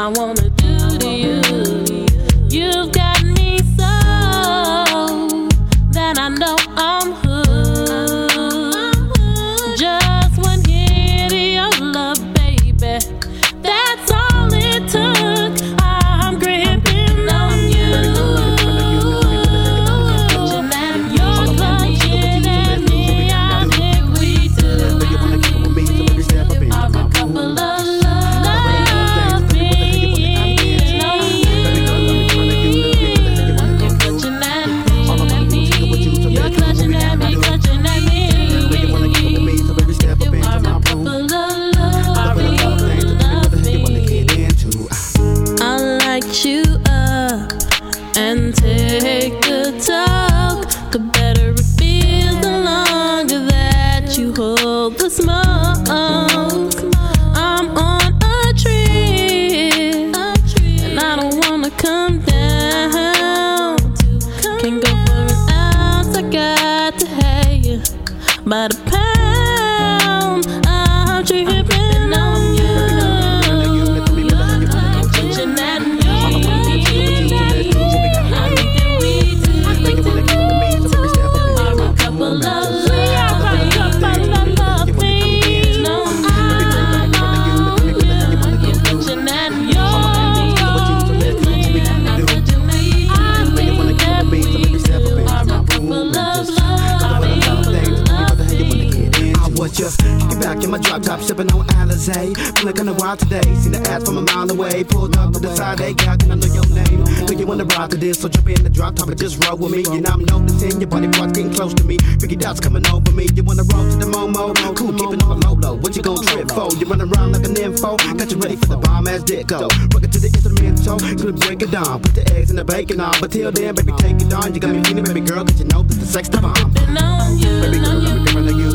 I wanna do to you. You've got me so that I know I'm hooked. Just one hit of your love, baby. That's all it took. I'm gripping on you. You're clutching at me. I think we do. Are a couple of love beings. You're clutching at me. You're clutching at me, clutching at me. Are a couple of love beings. I'll light you up and take the talk. The better it feels, the longer that you hold the smoke. I'm on a trip, and I don't wanna come down. Can't go for an ounce, I got to have you by the pound. I'm tripping on you. Clutching at me. I think that we do. Are a couple of love beings. No, you're clutching at me. Just kick back in my drop top, sipping on Alizé. Feeling kinda wild today. Seen the ass from a mile away. Pulled up to the side, they got, can I know your name? Know you wanna ride to this, so jump in the drop top and just roll with me. And I'm noticing your body parts getting close to me. Freaky dots coming over me. You wanna roll to the Momo? Cool, keeping on the low. What you gon' trip for? You run around like an info. Got you ready for the bomb ass dick go. Working to the instrumental, gonna break it down. Put the eggs in the bacon on. But till then, baby, take it on. You got me feeling, baby girl, 'cause you know that the sex the bomb. Baby girl, you.